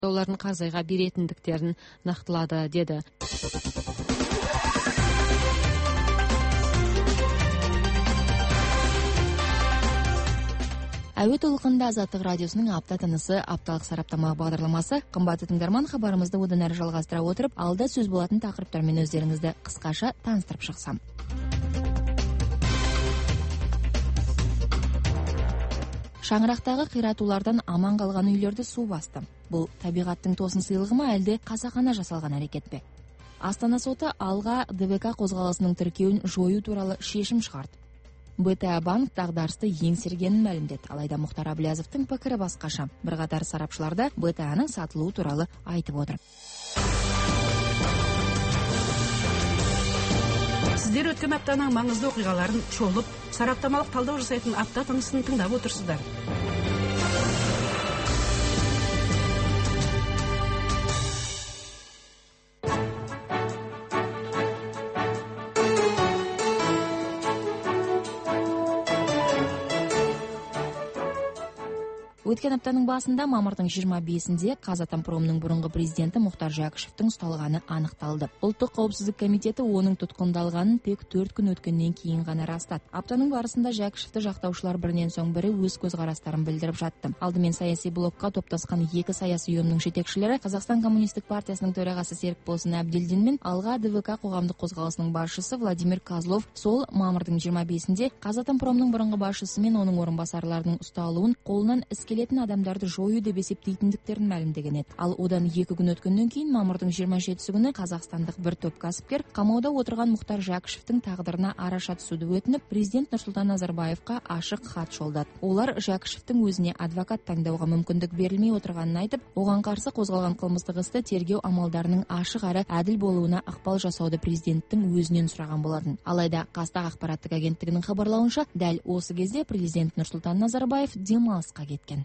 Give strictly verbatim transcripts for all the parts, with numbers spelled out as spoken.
олардың қай айға беретіндіктерін нақтылады, деді. Әуе толқынында Азаттық радиосының апта тынысы апталық сараптама бағдарламасы. Қымбатты тыңдарман, хабарымызды одан әрі жалғастыра отырып, алда сөз болатын тақырыптармен өздеріңізді қысқаша таныстырып шықсам. Шаңырақтағы қиратулардан аман қалған үйлерді су басты. Бұл табиғаттың тосын сыйлығы ма, әлде қасақана жасалған әрекет пе? Астана соты алға ДВК қозғалысының тіркеуін жою туралы шешім шығарды. БТА банк дағдарысты еңсергенін мәлімдеді. Алайда Мұхтар Әблязовтың пікірі басқаша. Бірқатар сарапшыларда БТАның сатылуы туралы айтып отыр. Сіздер өткен аптаның маңызды оқиғаларын шолып, сараптамалық талдау жасайтын апта тынысын тыңдап отырсыздар. Өткен аптаның басында, мамырдың жиырма бесінде Қазатомпромның бұрынғы президенті Мұхтар Жәкішевтің ұсталғаны анықталды. Ұлттық қауіпсіздік комитеті оның тұтқындалғанын тек төрт күн өткеннен кейін ғана растады. Аптаның барысында Жәкішевті жақтаушылар бірінен соң бірі өз көзқарастарын білдіріп жатты. Алдымен саяси блокқа топтасқан екі саяси ұйымның жетекшілері, Қазақстан коммунистік партиясының төрағасы Серікболсын Әбділдин мен алға ДВК қоғамдық қозғалысының басшысы Владимир Козлов сол мамырдың жиырма бесінде Қазатомпромның бұрынғы басшысы мен оның орынбасарларының ұсталуын қолынан іс келетін адамдарды жою деп есептейтіндіктерін мәлімдеген еді. Ал одан екі күн өткеннен кейін мамырдың жиырма жетісі күні қазақстандық бір топ кәсіпкер қамауда отырған Мұхтар Жәкішевтің тағдырына араша түсуді өтініп, президент Нұрсұлтан Назарбаевқа ашық хат жолдады. Олар Жәкішевтің өзіне адвокат таңдауға мүмкіндік берілмей отырғанын айтып, оған қарсы қозғалған қылмыстық істі тергеу амалдарының ашық әрі әділ болуына ықпал жасауды президенттің өзінен сұраған болатын. Алайда Қазтаг ақпараттық агенттігінің хабарлауынша, дәл осы кезде президент Нұрсұлтан Назарбаев демалысқа кеткен.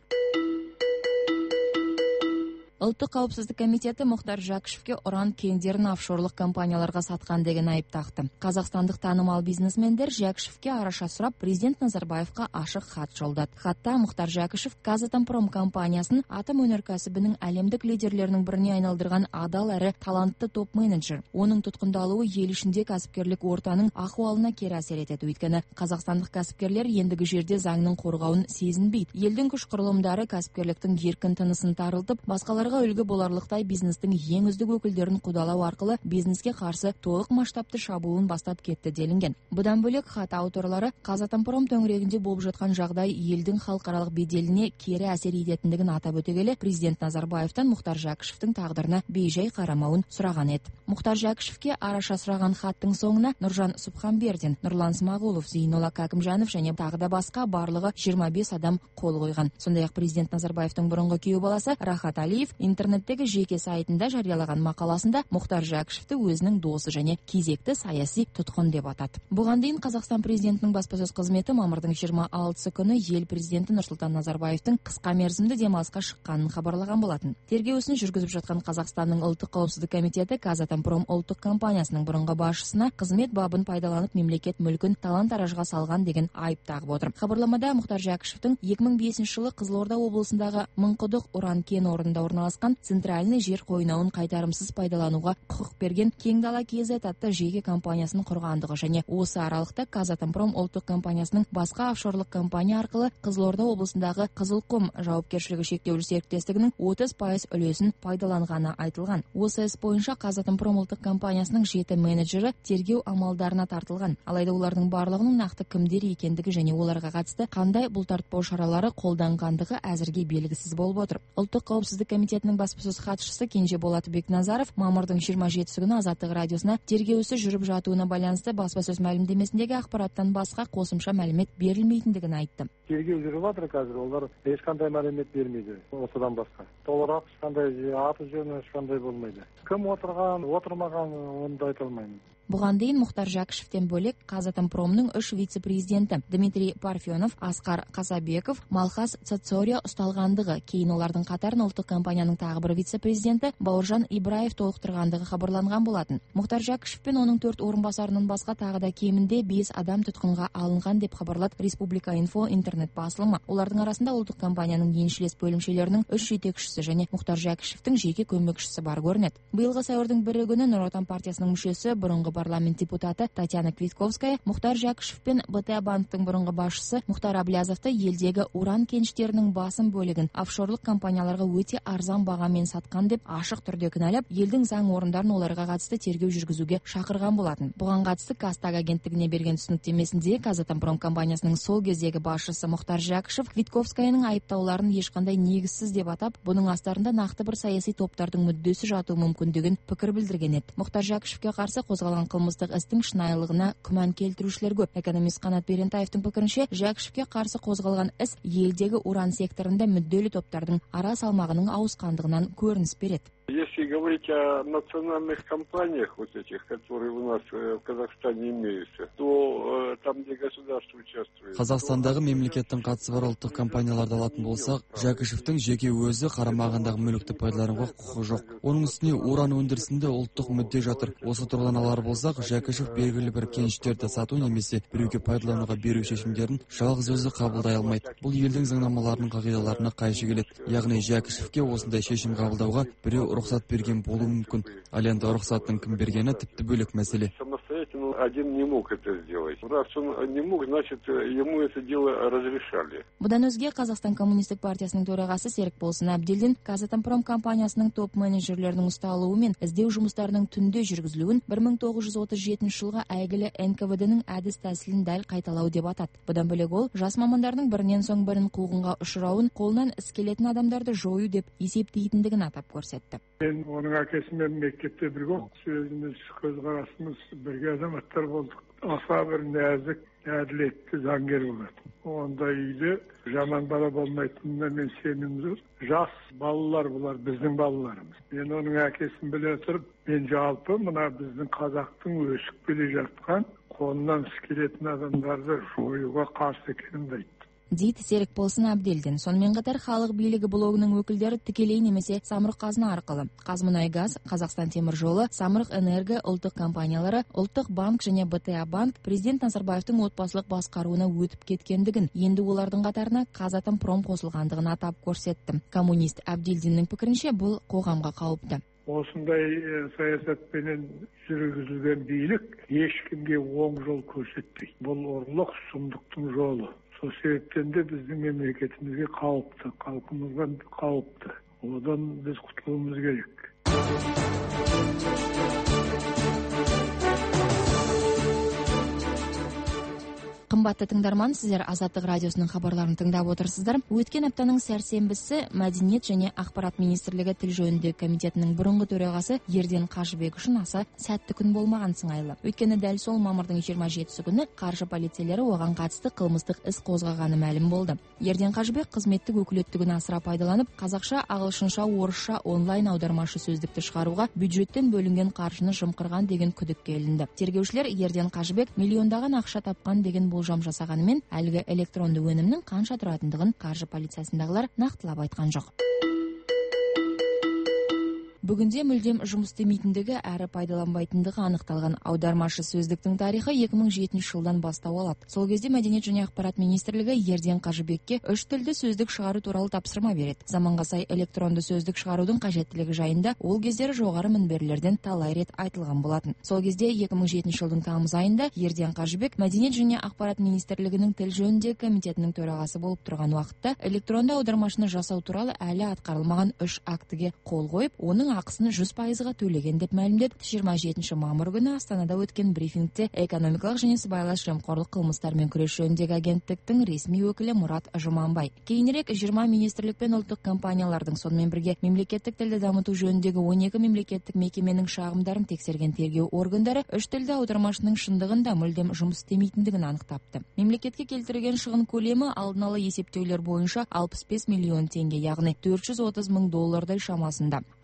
Ұлттық қауіпсіздік комитеті Мұхтар Жәкішевке уран кендерін офшорлық компанияларға сатқан деген айып тақты. Қазақстандық танымал бизнесмендер Жәкішевке араша сұрап, президент Назарбаевқа ашық хат жолдады. Хатта Мұхтар Жәкішев Қазатомпром компаниясын атом өнеркәсібінің әлемдік лидерлерінің біріне айналдырған адал әрі талантты топ-менеджер. Оның тұтқындалуы ел ішінде кәсіпкерлік ортаның ахуалына кері әсер етеді. Өйткені қазақстандық кәсіпкерлер ендігі жерде заңның қорғауын сезінбейді. Елдің күш құрылымдары кәсіпкерліктің еркін тынысын тарылтып, басқаларға үлгі боларлықтай бизнестің ең үздік өкілдерін қудалау арқылы бизнеске қарсы толық масштабты шабуылын бастап кетті делінген. Бұдан бөлек хат авторлары Қазатомпром төңірегінде болып жатқан жағдай елдің халықаралық беделіне кері әсер ететіндігін атап өте келе, президент Назарбаевтан Мұхтар Жәкішевтің тағдырына бейжай қарамауын сұраған еді. Мұхтар Жәкішевке араша сұраған хаттың соңына Нұржан Субханбердин, Нұрлан Смағұлов, Зейнолла Кәкімжанов және тағы да басқа барлығы жиырма бес адам қол қойған. Сондай-ақ президент Назарбаевтың бұрынғы күйеу баласы Рахат Алиев интернеттегі жеке сайтында жариялаған мақаласында Мұхтар Жәкішевті өзінің досы және кезекті саяси тұтқын деп атады. Бұған дейін Қазақстан президентінің баспасөз қызметі мамырдың жиырма алтысы күні ел президенті Нұрсұлтан Назарбаевтың қысқа мерзімді демалысқа шыққанын хабарлаған болатын. Тергеу ісін жүргізіп жатқан Қазақстанның ұлттық қауіпсіздік комитеті Қазатомпром ұлттық компаниясының бұрынғы басшысына қызмет бабын пайдаланып мемлекет мүлкін талан-таражға салған деген айып тағып отыр. Хабарламада Мұхтар Жәкішевтің екі мың бесінші жылы Қызылорда облысындағы Мыңқұдық уран кен орнында орналасқан центральный жер қойнауын қайтарымсыз пайдалануға құқық берген Кең дала кз атты жеке компаниясын құрғандығы және осы аралықта Қазатомпром ұлттық компаниясының басқа офшорлық компания арқылы Қызылорда облысындағы Қызылқұм жауапкершілігі шектеулі серіктестігінің отыз пайыз үлесін пайдаланғаны айтылған. Осы іс бойынша Қазатомпром ұлттық компаниясының жеті менеджері тергеу амалдарына тартылған. Алайда олардың барлығының нақты кімдер екендігі және оларға қатысты қандай бұлтартпау шаралары қолданғандығы әзірге белгісіз болып отыр. Ұлттық қауіпсіздік комитетінің баспасөз хатшысы Кенжеболат Бекназаров мамырдың жиырма жетісі күні Азаттық радиосына тергеу ісі жүріп жатуына байланысты баспасөз мәлімдемесіндегі ақпараттан басқа қосымша мәлімет берілмейтіндігін айтты. Тергеу жүріп жатыр қазір, олар ешқандай мәлімет бермейді осыдан басқа. Толығырақ ешқандай аты жөні ешқандай болмайды. Кім отырған, отырмаған, оны да айта алмаймын. Буган дейин Мухтар Жакишевден бөлек Казатомпромдун үч вице-президенти Дмитрий Парфенов, Аскар Касабеков, Малхас Цацорио усталгандыгы, кийин олардын катарын улуттук компаниянын тагы бир вице-президенти Бауыржан Ибраев толуктургандыгы кабарланган болатын. Мухтар Жакишев пен онун төрт орун басарынын башка тагы да кеминде беш адам туткунга алынган деп кабарлат Республика Инфо интернет басылымы. Улардын арасында улуттук компаниянын кийинчилес бөлүмчөлөрүнүн үч жетекчиси жана Мухтар Жакишевдин жеке көмөкчүсү бар көрүнөт. Быйылгы сәүрдүн бир күнү Нур Отан партиясынын мүчөсү, бурунку парламент депутаты Татьяна Квитковская Мухтар Жакишев пен БТА банктын бурунку башчысы Мухтар Аблязовду элдеги уран кеништеринин басым бөлүгүн офшорлук компанияларга өтө арзан бага менен саткан деп ашык түрдө күнәлап, элдин заң орундарын оларга катысты тергөө жүргүзүүгө шакырган болатын. Буга катысты Кастаг агенттигине берген түсүнүктөмөсүндө Казатомпром компаниясынын сол кездеги башчысы Мухтар Жакишев Квитковскаянын айыптауларын эч кандай негизсиз деп атап, бунун астарында накты бир саясий топтардын мүддөсү жатуу мүмкүндүгүн пикир билдирген эди. Мухтар Жакишевге каршы козголгон кылмыстык истин шынайылыгына күмөн келтирүүчүлөр көп. Экономист Канат Берентаевдин пикиринче, Жакишевге каршы козголгон іс элдеги уран секторунда мүддөлүү топтардын ара салмагынын ауыскандыгынан көрүнүс берет. Если говорить о национальных компаниях, вот этих, которые у нас в Казахстане имеются, то э, там, где государство участвует... Казахстандагы мемлекеттин катысы бар улуттук компанияларды алатын болсак, Жакишевдин жеке өзү карамагындагы мүлүктү пайдаланууга укугу жок. Онун үстүнө уран өндүрүшүндө улуттук мүдде жатыр. Осы тургудан алар болсак, Жакишев белгилүү бир кеништерди сатуу немесе бирөөгө пайдаланууга берүү чечимдерин жалгыз өзү кабылдай албайт. Бул элдин заңнамаларынын кагыйдаларына кайшы келет. Ягни Жакишевге осундай чечим кабылдауга бирөө уруксат берген болуу мүмкүн. Ал энди уруксаттын ким бергени типти бөлөк маселе. Самостоятельно один не мог это сделать. Раз он не мог, значит, ему это дело разрешали. Будан өзге Казакстан коммунисттик партиясынын төрагасы Серик Болсун Абдилдин Казатомпром компаниясынын топ менеджерлеринин уставалыгы менен издөө жумуштарынын түндө жүргүзүлүүн бир миң тогуз жүз отуз жетинчи жылга айгиле эн ка вэ дэнин адис тасилин дал кайталоо деп атат. Будан бөлөк ол жас мамандардын биринен соң бирин кууганга учурауын, колунан из келетин адамдарды жоюу деп эсептейтиндигин атап көрсөттү. Мен onun akesinden mektup bir gün sözümüz, göz karasımız birge azamattır bulduk. Asa bir nazik, adiletli zangir buladı. Onda iyiydi. Jaman bala olmaytığında ben senimiz. Jas balalar bular, bizim balalarımız. Ben onun akesini bile oturup, ben jalpı, buna bizim Kazaktın öşük bile жатқан, kolundan skeletin adamlarda жоюга karşı ekenim deydi. Дейт Серик Болсун Абдилдин. Сонымен катар халық бийлиги блогунун өкүлдөрү тикелей немесе Самұрық Қазына аркылы Казмунайгаз, Казакстан темир жолу, Самұрық Энерго улуттук компаниялары, Улуттук банк жана БТА банк президент Назарбаевдин отбасылык башкарууна өтүп кеткендигин, энди улардын катарына Казатомпром косулгандыгын атап көрсөттү. Коммунист Абдилдиндин пикиринче, бул коомго калыптуу. Осындай саясатпенен жүргүзүлгөн бийлик эч кимге оң жол көрсөтпөйт. Бул орлук, сумдуктун жолу. Сол себептен де біздің мемлекетімізге қауіпті, халқымызға қауіпті. Одан біз құтылуымыз керек. Кымбатты тыңдарман, сіздер Азаттык радиосунун кабарларын тыңдап отурсуздар. Өткен аптанын сәрсенбиси Мәдениет және Акпарат министрлиги тил жөнүндөгү комитетинин бурунку төрагасы Ерден Кажыбек үчүн аса сәттүү күн болмаган сыңайлы. Өйткені дәл сол мамырдын жыйырма жетиси күнү каршы полициялары оган катысты кылмыстык іс козгоганы маалым болду. Ерден Кажыбек кызметтик өкүлөттүгүн асыра пайдаланып, казакша, агылшынча, орусча онлайн аудармашы сөздүктү чыгарууга бюджеттен бөлүнгөн каржыны жымкырган деген күдүккө илинди. Тергөөчүлөр Ерден Кажыбек миллиондаган акча тапкан деген болжам жасаганы менен әлгі электронду өнүмнүн канча туратындыгын каржы полициясындагылар нактылап айткан жок. Бүгүнде мүлдем жумуш истемейтиндиги әрі пайдаланбайтындыгы аныкталган аудармашы сөздүктүн тарихы эки миң жетинчи жылдан баштап алат. Сол кезде Мәдениет және Акпарат министрлиги Ерден Кажыбекке үч тилде сөздүк чыгаруу тууралуу тапсырма берет. Заманга сай электронду сөздүк чыгаруудун кажеттилиги жайында ол кездери жогору мынберлерден талай рет айтылган болатын. Сол кезде эки миң жетинчи жылдын тамыз айында Ерден Кажыбек Мәдениет және Акпарат министрлигинин тил жөнүндөгү комитетинин төрагасы болуп турган убакытта электронду аудармашыны жасоо тууралуу әлі аткарылмаган үч актыге кол коюп, онун акысын жүз пайызга төлөгөн деп маалымдеп, жыйырма жетинчи мамыр күнү Астанада өткөн брифингде экономикалык жана сыбайлаш жемкорлук кылмыштар менен күрөш жөнүндөгү агенттиктин ресми өкүлү Мурат Жуманбай. Кийинирээк жыйырма министрлик пен улуттук компаниялардын, сонун бирге мемлекеттик тилди дамытуу жөнүндөгү он эки мемлекеттик мекеменин шагымдарын текшерген тергөө органдары үч тилде аудармашынын шындыгын да мүлдем жумуш истемейтиндигин аныктапты. Мемлекетке келтирилген чыгын көлөмү алдын ала эсептөөлөр боюнча алпыс беш миллион теңге, ягны төрт жүз отуз миң доллардай шамасында. Айыпталуу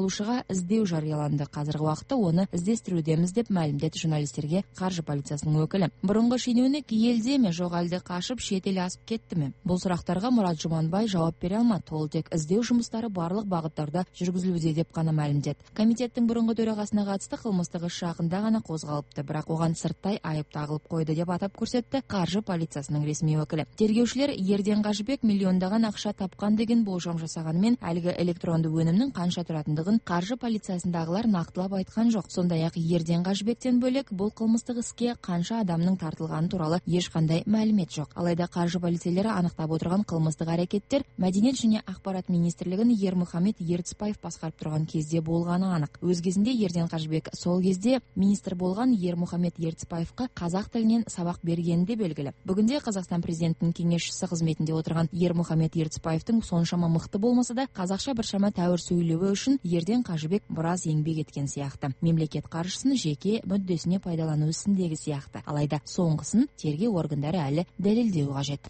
алушыга издөө жарыяланды. Азыркы убакытта оны издестирүүдемиз деп маалимдеди журналисттерге каржы полициясынын өкүлү. Мурунку шенеунүк элдеби, жок элди кашып, чет эл асып кеттими? Бул сурактарга Мурат Жуманбай жооп бере алмады. Ол тек издөө жумуштары барлык багыттарда жүргүзүлүүдө деп гана маалимдеди. Комитеттин мурунку төрагасына катысты кылмыштык иш шагында гана козголупту, бирок оган сырттай айып тагылып койду деп атап көрсөттү каржы полициясынын ресми өкүлү. Тергөөчүлөр Ерден Кажыбек миллиондаган акча тапкан деген болжом жасаганы менен алиги электрондуу өнүмдүн канча туратындыгын каржы полициясындагылар нактылап айткан жок. Сондай ак Ерден Кажыбектен бөлөк бул кылмыштык иске канча адамдын тартылганы тууралуу эч кандай маалимет жок. Алайда каржы полициялары аныктап отурган кылмыштык аракеттер Мәдениет жана акбарат министрлигин Ермухамед Ертисбаев башкарып турган кезде болгону анык. Өз кезинде Ерден Кажыбек сол кезде министр болгон Ермухамед Ертисбаевка казак тилинен сабак бергени де белгилүү. Бүгүндө Казакстан президентинин кеңешчиси кызметинде отурган Ермухамед Ертисбаевдин соншама мыкты болмаса да казакча бир шама тәүр сүйлөбөө үчүн Ерден Кажыбек бираз эмгек эткен сыяктуу. Мемлекет каржысын жеке мүддөсүнө пайдалануу исиндеги сыяктуу. Алайда соңгусын тергөө органдары али далилдөө кажет.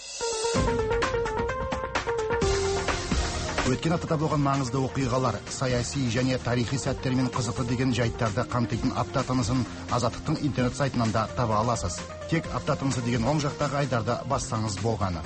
Өткен аптада болған маңызды оқиғалар, саяси және тарихи сәттермен қызықты деген жайттарды қамтитын апта тынысын Азаттықтың интернет сайтынан да таба аласыз. Тек апта тынысы деген оң жақтағы айдарды бассаңыз болғаны.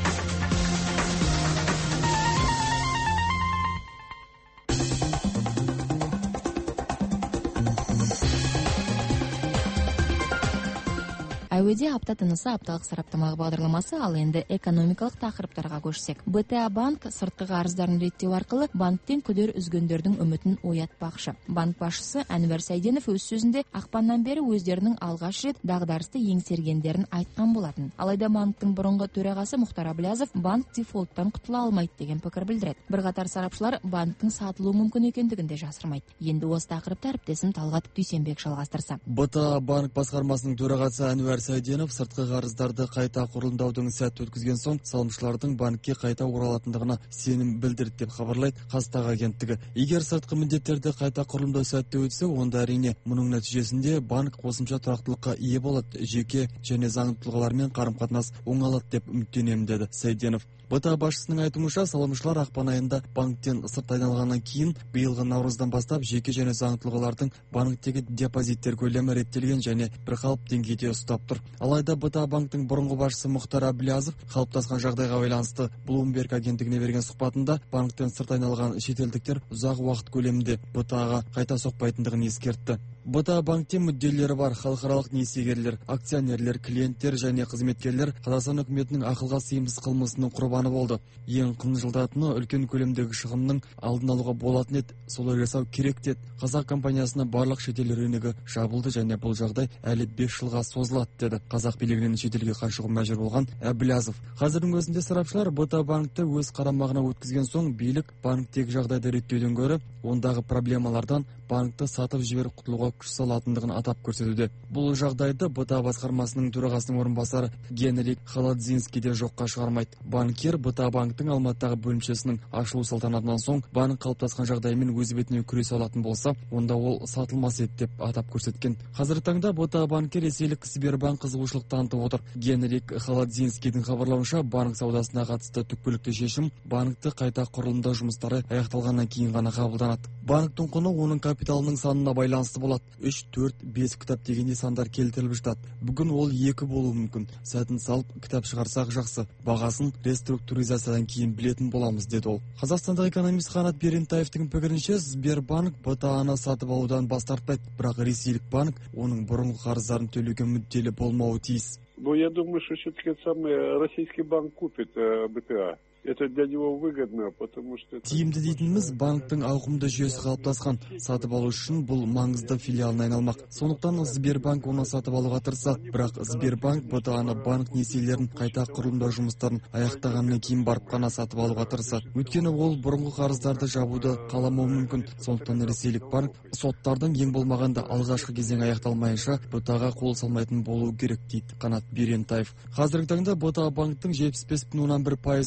Әуеде апта тынысы апталык сараптамалык багдарламасы, ал энди экономикалык такырыптарга көчсөк. бэ тэ а банк сырткы карыздарын реттөө аркылы банктен күдөр үзгөндөрдүн үмүтүн уятпакчы. Банк башчысы Анвар Сайденов өз сөзүндө акпандан бери өздөрүнүн алгач рет дагдарысты эңсергендерин айткан болатын. Алайда банктын мурунку төрагасы Мухтар Аблязов банк дефолттан кутула алмайт деген пикир билдирет. Бир катар сарапчылар банктын сатылуу мүмкүн экендигин да жасырмайт. Эndi осы такырыпты әріптесім Талгат Дүйсенбек жалғастырса. бэ тэ а банк баскармасынын төрагасы Анвар Сайденов сырткы карыздарды кайта курулумдаудун сәт өткүзген соң салымчылардын банкке кайта уралатындыгына сеним билдирди деп кабарлайт Казтаг агенттиги. Эгер сырткы міндеттерди кайта курулумдоо сәттүү өтсө, онда арине мунун нәтижесинде банк косумча турактуулукка ээ болот, жеке жана заңдуу тұлгалар менен карым-катнаш оңалат деп үмүттөнөм, деди Сайденов. бэ тэ а башчысынын айтымынча, салымчылар акпан айында банктен сырт айналгандан кийин быйылгы науруздан баштап жеке жана заңдуу тұлгалардын банктеги депозиттер көлөмү реттелген жана бир калып деңгейде уктап тур. Алайда бэ тэ а банктын мурунку башчысы Мухтар Аблязов калыптаскан жагдайга байланыштуу Bloomberg агенттигине берген сухбатында банктен сырт айналган шетелдиктер узак убакыт көлеминде бэ тэ ага кайта сокпайтындыгын эскертти. бэ тэ а банктин мүдделери бар халыкаралык несиегерлер, акционерлер, клиенттер жана кызметкерлер Казакстан өкмөтүнүн акылга сыйымсыз кылмысынын курбаны болду. Эң кыңжылдатыны үлкен көлөмдөгү шығымдын алдын алууга болот нет, солой жасау керек дейт. Казак компаниясына барлык шетел рыногу жабылды жана бул жагдай али беш жылга созулат, деди казак бийлигинин шетелге качууга мажбур болгон Аблязов. Азырдын өзүндө сарапчылар бэ тэ а банкты өз карамагына өткүзгөн соң бийлик банктеги жагдайды реттөөдөн көрө ондагы проблемалардан банкты сатып жиберип кутулууга күч салатындыгын атап көрсөтүүдө. Бул жагдайды бэ тэ а баскармасынын төрагасынын орун басары Генрих Халадзинский де жокко чыгармайт. Банкир бэ тэ а банктын Алматыдагы бөлүмчөсүнүн ачылуу салтанатынан соң банк калыптаскан жагдай менен өз бетине күрөсө алатын болсо, онда ол сатылмас эт деп атап көрсөткөн. Азыркы таңда бэ тэ а банкы ресейлик Сбербанк кызыгуучулук танытып отур. Генрих Халадзинскийдин кабарлауынча, банк саудасына катысты түпкүлүктүү чечим банкты кайта курулумдоо жумуштары аякталгандан кийин гана кабылданат. Банктын куну онун капиталынын санына байланыштуу болот. үч, төрт, беш китап дегенде сандар келтирилип жатат. Бүгүн ол эки болуу мүмкүн. Сатын салып китап чыгарсак жакшы. Багасын реструктуризациядан кийин билетин боламыз, деди ол. Казакстандык экономист Канат Берентаевдин пикиринче, Сбербанк бэ тэ аны сатып алуудан баш тартпайт, бирок ресейлик банк онун бурунку карыздарын төлөөгө мүдделүү болмоу тийиз. Ну, я думаю, что все-таки самый российский банк купит бэ тэ а. Это для него выгодно, потому что... Тиімді дейтініміз банктың ауқымды жүйесі қалыптасқан. Сатып алу үшін бұл маңызды филиалына айналмақ. Сондықтан Сбербанк оны сатып алуға тырысады. Бірақ Сбербанк бэ тэ аны банк несиелерін қайта құрылымдау жұмыстарын аяқтағаннан кейін барып қана сатып алуға тырысады. Өйткені ол бұрынғы қарыздарды жабуды қаламауы мүмкін. Сондықтан ресейлік банк соттардың ең болмағанда алғашқы кезең аяқталмайынша бэ тэ ага қол салмайтын болу керек, дейді Канат Берентаев. Қазіргі таңда бэ тэ а банктың жетпіс бес бүтін оннан бир пайыз үлесі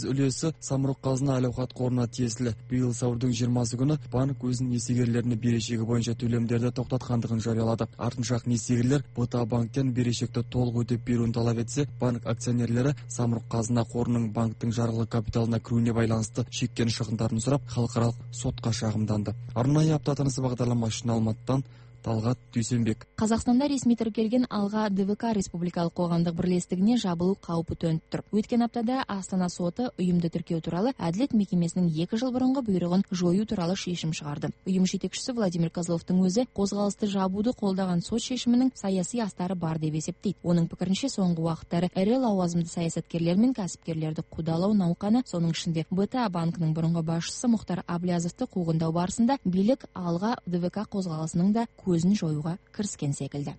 мүлкі Самұрық Қазына әл-ауқат қорына тиесілі. Биыл сәуірдің жиырмасы күні банк өзінің несиегерлеріне берешегі бойынша төлемдерді тоқтатқандығын жариялады. Артынша несиегерлер БТА банктен берешекті толық өтеп беруін талап етсе, банк акционерлері Самұрық Қазына қорының банктың жарғылы капиталына кіруіне байланысты шеккен шығындарын сұрап, халықаралық сотқа шағымданды. Арнайы апта тынысы бағдарламасы үшін Алматыдан Талғат Дүйсенбек. Қазақстанда ресми тіркелген Алға ДВК Республикалық қоғамдық бірлестігіне жабылу қаупі төніп тұр. Өткен аптада Астана соты ұйымды тіркеу туралы әділет мекемесінің екі жыл бұрынғы бұйрығын жою туралы шешім шығарды. Ұйым жетекшісі Владимир Козловтың өзі қозғалысты жабуды қолдаған сот шешімінің саяси астары бар деп есептейді. Оның пікірінше, соңғы уақыттары ірі лауазымды саясаткерлер мен кәсіпкерлерді қудалау науқаны, соның ішінде БТА банкінің бұрынғы басшысы Мұхтар Әблязовты қуғындау барысында билік Алға ДВК қозғалысының да көзін жоюға кіріскен секілді.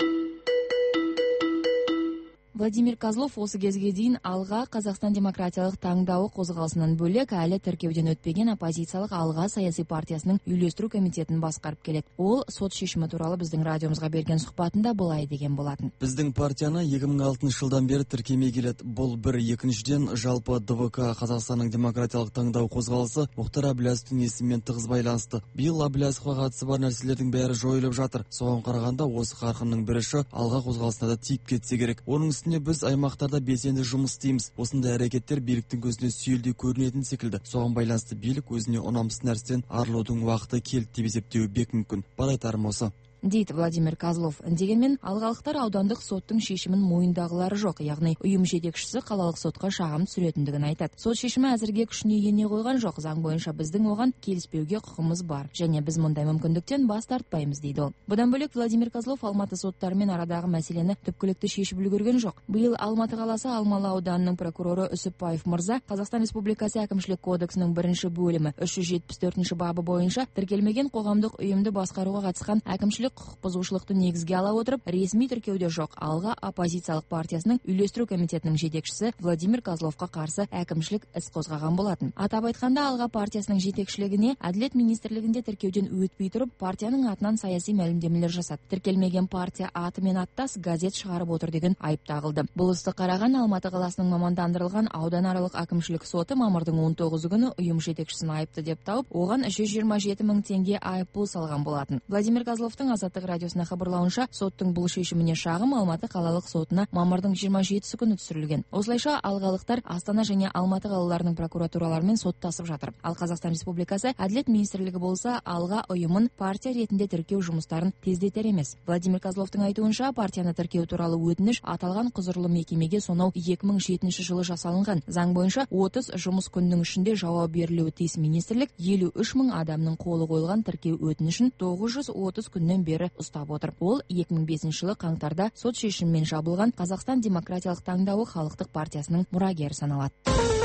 Владимир Козлов осы кезге дейін Алға Қазақстан демократиялық таңдауы қозғалысынан бөлек әлі тіркеуден өтпеген оппозициялық Алға саяси партиясының үйлестіру комитетін басқарып келеді. Ол сот шешімі туралы біздің радиомызға берген сұхбатында былай деген болатын. Біздің партияны екі мың алтыншы жылдан бері тіркемей келеді. Бұл бір. Екіншіден, жалпы ДВК Қазақстанның демократиялық таңдау қозғалысы Мұхтар Әблязовтың есімімен тығыз байланысты. Биыл Әблязовқа қатысы бар нәрселердің бәрі жойылып жатыр. Соған қарағанда осы қарқынның біріші Алға қозғалысына да тиіп кетсе керек. Оның біз аймақтарда белсенді жұмыс істейміз. Осындай әрекеттер биліктің көзіне сүйелдей көрінетін секілді. Соған байланысты билік өзіне ұнамсыз нәрседен арылудың уақыты келді деп есептеуі бек мүмкін. Бар айтарым осы, дейді Владимир Козлов. Дегенмен алғалықтар аудандық соттың шешімін мойындағылары жоқ, яғни ұйым жетекшісі қалалық сотқа шағым түсіретіндігін айтады. Сот шешімі әзірге күшіне ене қойған жоқ. Заң бойынша біздің оған келіспеуге құқымыз бар, және біз мұндай мүмкіндіктен бас тартпаймыз, дейді ол. Бұдан бөлек Владимир Козлов Алматы соттарымен арадағы мәселені түпкілікті шешіп үлгерген жоқ. Биыл Алматы қаласы Алмалы ауданының прокуроры Үсіпбаев мырза Қазақстан Республикасы әкімшілік кодексінің бірінші бөлімі үш жүз жетпіс төртінші бабы бойынша тіркелмеген қоғамдық ұйымды басқаруға қатысқан әкімшілік құқық бұзушылықты негізге ала отырып, ресми тіркеуде жоқ Алға оппозициялық партиясының үйлестіру комитетінің жетекшісі Владимир Козловқа қарсы әкімшілік іс қозғаған болатын. Атап айтқанда, Алға партиясының жетекшілігіне әділет министрлігінде тіркеуден өтпей тұрып, партияның атынан саяси мәлімдемелер жасады. Тіркелмеген партия атымен аттас газет шығарып отыр деген айып тағылды. Бұл істі қараған Алматы қаласының мамандандырылған ауданаралық әкімшілік соты мамырдың он тоғызы күні ұйым жетекшісін айыпты деп тауып, оған жүз жиырма жеті мың теңге айыппұл салған болатын. Владимир Козловтың Азаттық радиосына хабарлауынша, соттың бұл шешіміне шағым Алматы қалалық сотына мамырдың жиырма жетісі күні түсірілген. Осылайша алғалықтар Астана және Алматы қалаларының прокуратураларымен соттасып жатыр. Ал Қазақстан Республикасы әділет министрлігі болса, Алға ұйымын партия ретінде тіркеу жұмыстарын тездетер емес. Владимир Козловтың айтуынша, партияны тіркеу туралы өтініш аталған құзырлы мекемеге сонау екі мың жетінші жылы жасалынған. Заң бойынша отыз жұмыс күнінің ішінде жауап берілуі тиіс. Министрлік елу үш мың адамның қолы қойылған тіркеу өтінішін тоғыз жүз отыз күннен бері ұстап отыр. Ол екі мың бесінші жылы қаңтарда сот шешімімен жабылған Қазақстан демократиялық таңдауы халықтық партиясының мұрагері саналады.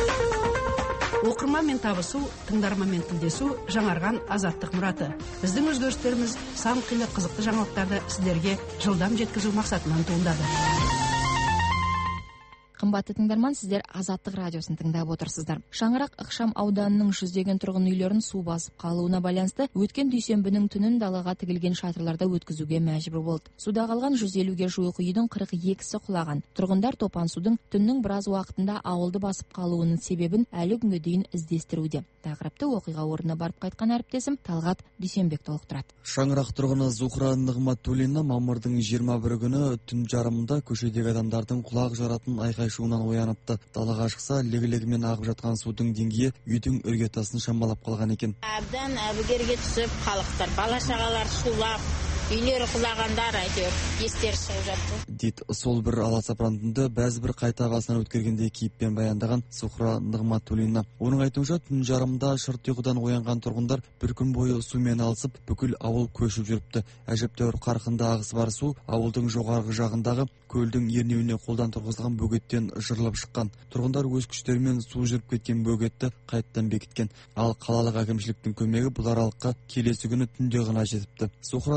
Оқырманмен табысу, тыңдарманмен тілдесу жаңарған азаттық мұраты. Біздің өзгерістеріміз сан қилы қызықты жаңалықтарды сіздерге жылдам жеткізу мақсатынан туындады. Қымбатты тыңдарман, сіздер Азаттық радиосын тыңдап отырсыздар. Шаңырақ ықшам ауданының жүздеген тұрғын үйлерін су басып қалуына байланысты өткен дүйсенбінің түнін далаға тігілген шатырларда өткізуге мәжбүр болды. Суда қалған жүз елуге жуық үйдің қырық екісі құлаған. Тұрғындар топан судың түннің біраз уақытында ауылды басып қалуының себебін әлі күнге дейін іздестіруде. Тақырыпты оқиға орнына барып қайтқан әріптесім Талғат Дүйсенбек толықтырады. Шаңырақ тұрғыны Зухра Нығматуллина мамырдың жиырма бірі күні түн жарымында көшедегі адамдардың құлақ жаратын айқай шуынан ояныпты. Далаға шықса, легі-легімен ағып жатқан судың деңгейі үйдің іргетасын шамалап қалған екен. Әбден әбігерге түсіп, халықтар, бала-шағалар сулап, үйлері құлағандар әйтеуір естері шығып жатты. Дейді сол бір аласапыран түнді бәзі бір қайта ағасынан өткергендей кейіппен баяндаған Зухра Нығматуллина. Оның айтуынша, түн жарымда шырт ұйқыдан оянған тұрғындар бір күн бойы сумен алысып, бүкіл ауыл көшіп жүріпті. Әжептәуір қарқынды ағысы бар су ауылдың жоғарғы жағындағы көлдің ернеуіне қолдан тұрғызылған бөгеттен жырылып шыққан. Тұрғындар өз күштерімен су жүріп кеткен бөгетті қайттан бекіткен. Ал қалалық әкімшіліктің көмегі бұл аралыққа келесі күні түнде ғана жетіпті. Зухра Нығматуллина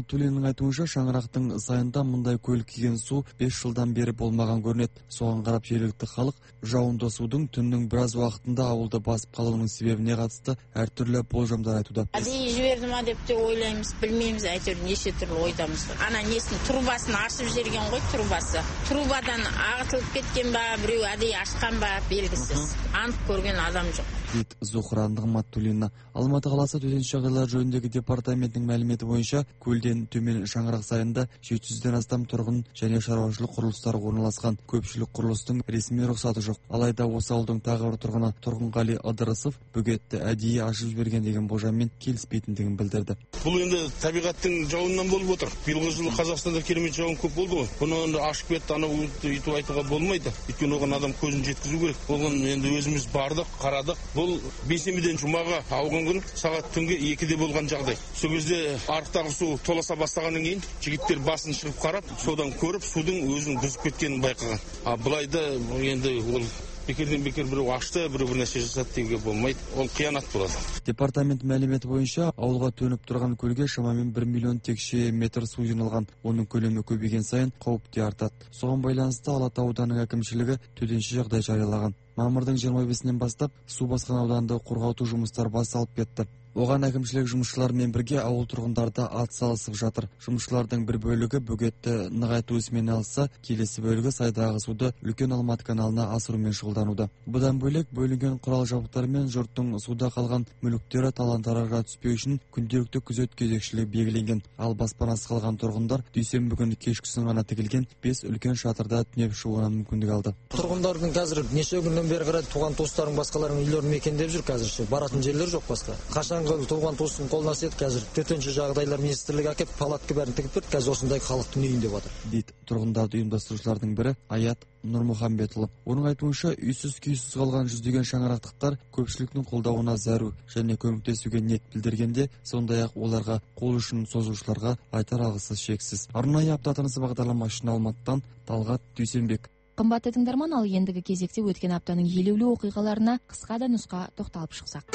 Матулинин айтуынша, шаңырактын сайында мындай көлкиген суу беш жылдан бери болмаган көрүнөт. Соған карап жергиликтүү калык жаунда суудун түндүн бир аз убактында абылды басып калуунун себебине катысты ар түрлүү болжомдор айтууда. Адей жиберди ма деп те ойлойбуз, билмейбиз, айтор нече түрлүү ойдамыз. Ана несин трубасын ачып жиберген ғой, трубасы. Трубадан агытылып кеткен ба, бирөө адей ачкан ба белгисиз. Ант көрген адам жок. Дейт Зухра Нигматуллина. Алматы каласы төтенчө жагдайлар жөнүндөгү департаменттин маалимети боюнча, көлден төмен шаңырак сайында жети жүздөн астам тургун жана шаруашылык курулуштары орналаскан. Көпчүлүк курулуштун ресми уруксаты жок. Алайда осы ауылдун тагы бир тургуну Тургунгали Ыдырысов бөгөттү адийи ашып жиберген деген болжаммен келиспейтиндигин билдирди. Бул энди табигаттын жауындан болуп отур. Быйылгы жылы Казакстанда керемет жауын көп болду го. Буну ашып кетти, аны үйтүп айтууга болмойт. Өйткөнү огон адам көзүн жеткизүү керек. Болгон энди өзүбүз бардык, карадык. Бул бейсенбиден жумага ауган күн саат түнгө экиде болгон жагдай. Сол кезде арыктагы суу толаса баштагандан кийин жигиттер басын чыгып карап, содан көрүп, судун өзүн бүзүп кеткенин байкаган. А былайда энди ол бекерден бекер бирөө ашты, бирөө бир нерсе жасады деге болмойт. Ол кыянат болот. Департамент маалимети боюнча, ауылга төнүп турган көлгө шамамен бир миллион текше метр суу жыйналган. Онун көлөмү көбөйген сайын коопту артат. Согон байланыштуу Ала Таа ауданынын акимчилиги төтенчө жагдай жарыялаган. Мамырдын жыйырма бешинен баштап суу баскан ауданда кургатуу жумуштары башталып кетти. Оган акимчилик жумушчулары менен бирге ауыл тургундары да ат салышып жатыр. Жумушчулардын бир бөлүгү бөгөттү ныгайтуусу менен алса, келеси бөлүгү сайдагы сууду Үлкөн Алматы каналына асыруу менен шугулданууда. Будан бөлек бөлүнгөн курал жабдыктар менен журттун суда калган мүлүктөрү талан-таражга түспөө үчүн күндөлүктүү күзөт кезекчилиги белгиленген. Ал баспанасыз калган тургундар дүйсенбү күнү кечкисин гана тигилген бес үлкөн шатырда түнөп шығууга мүмкүндүк алды. Тургундардын азыр нече күндөн бери карай тууган туустарын башкаларынын үйлөрүн мекендеп жүр азырчы. Баратын жерлер жок башка. Кашан тууган туустун колуна сет азыр төтенчө жагдайлар министрлиги акеп палатка бәрин тигип берди. Азыр ошондой халыктын үйүндө деп атат. Дейт тургундарды уюмдаштыруучулардын бири Аят Нурмухамбетұлы. Оның айтуынша, үйсіз күйсіз қалған жүздеген шаңырақтықтар көпшіліктің қолдауына зару және көмектесуге ниет білдіргенде, сондай-ақ оларға қол ұшын созушыларға айтар алғысы шексіз. Арнайы аптатынысы бағдарламасына Алматыдан Талғат Дүйсенбек. Қымбатты тыңдарман, ал ендігі кезекте өткен аптаның елеулі оқиғаларына қысқа да нұсқа тоқталып шықсақ.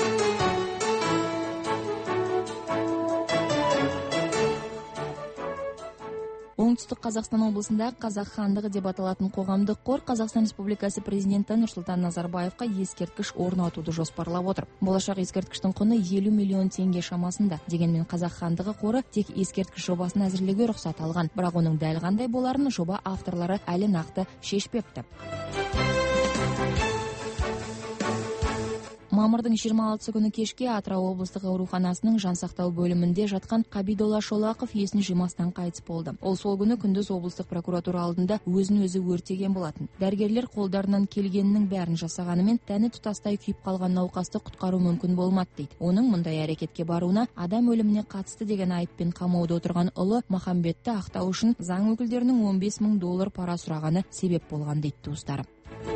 Оңтүстік Қазақстан облысында Қазақ хандығы деп аталатын қоғамдық қор Қазақстан Республикасы президенті Нұрсұлтан Назарбаевқа ескерткіш орнатуды жоспарлап отыр. Болашақ ескерткіштің құны елу миллион теңге шамасында. Дегенмен Қазақ хандығы қоры тек ескерткіш жобасын әзірлеуге рұқсат алған. Бірақ оның дәл қандай боларын жоба авторлары әлі нақты шешпепті. Мамырдың жиырма алтысы күні кешке Атырау облыстық ауруханасының жансақтау бөлімінде жатқан Қабидолла Шолақов есін жимастан қайтыс болды. Ол сол күні күндіз облыстық прокуратура алдында өзін өзі өртеген болатын. Дәрігерлер қолдарынан келгенінің бәрін жасағанымен тәні тұтастай күйіп қалған науқасты құтқару мүмкін болмады дейді. Оның мұндай әрекетке баруына адам өліміне қатысты деген айыппен қамауда отырған ұлы Махамбетті ақтау үшін заң өкілдерінің он бес мың доллар пара сұрағаны себеп болған дейді туыстары.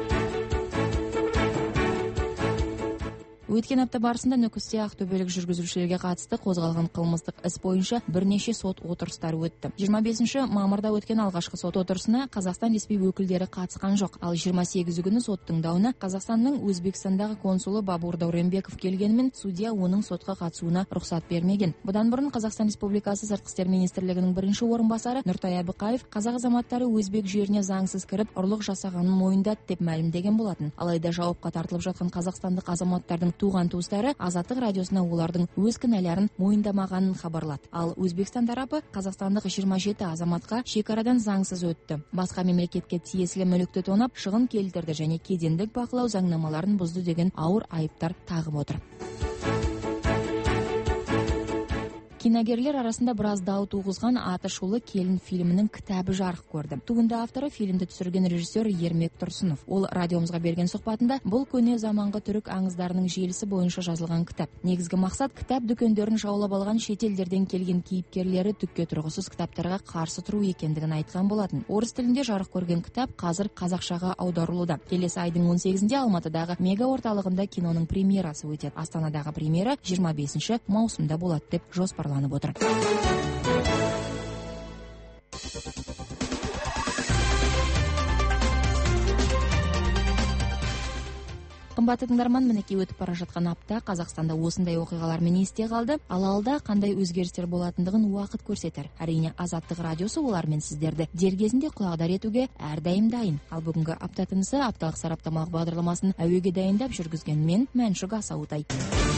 Өткен апта барысында Нүкісте ақтөбелік жүргізушілерге қатысты қозғалған қылмыстық іс бойынша бірнеше сот отырыстары өтті. жиырма бесінші мамырда өткен алғашқы сот отырысына Қазақстан ресми өкілдері қатысқан жоқ. Ал жиырма сегізі күні сот тыңдауына Қазақстанның Өзбекстандағы консулы Бабур Дауренбеков келгенімен судья оның сотқа қатысуына рұқсат бермеген. Бұдан бұрын Қазақстан Республикасы Сыртқы істер министрлігінің бірінші орынбасары Нұртай Әбіқаев қазақ азаматтары өзбек жеріне заңсыз кіріп ұрлық жасағанын мойындады деп мәлімдеген болатын. Алайда жауапқа тартылып жатқан қазақстандық азаматтардың туған туыстары Азаттық радиосына олардың өз кінәларын мойындамағанын хабарлады. Ал Өзбекстан тарапы қазақстандық жиырма жеті азаматқа шекарадан заңсыз өтті. Басқа мемлекетке тиесілі мүлікті тонап, шығын келтірді және кедендік бақылау заңнамаларын бұзды деген ауыр айыптар тағып отыр. Киногерлер арасында біраз дау туғызған Аты шулы келін фильмінің кітабы жарық көрді. Туынды авторы фильмді түсірген режиссер Ермек Тұрсынов. Ол радиомызға берген сұхбатында бұл көне заманғы түрік аңыздарының желісі бойынша жазылған кітап. Негізгі мақсат кітап дүкендерін жаулап алған шетелдерден келген кейіпкерлері түкке тұрғысыз кітаптарға қарсы тұру екендігін айтқан болатын. Орыс тілінде жарық көрген кітап қазір қазақшаға аударылуда. Келесі айдың он сегізінде Алматыдағы Мега орталығында киноның премьерасы өтеді. Астанадағы премьера жиырма бесінші маусымда болады деп жоспарланып отыр. Кымбаттуу тыңдарман, мінекей өтіп бара жатқан апта Қазақстанда осындай окуйгалар есте калды. Ал алда кандай өзгерістер болатындыгын уақыт көрсетер. Әрине, Азаттык радиосу олар мен сиздерди дер кезинде кулагдар этүүгө ар дайым дайын. Ал бүгүнкү апта тынысы апталык сараптамалык багдарламасын әуеге дайындап жүргүзгөн мен Мәншүк Асаутай.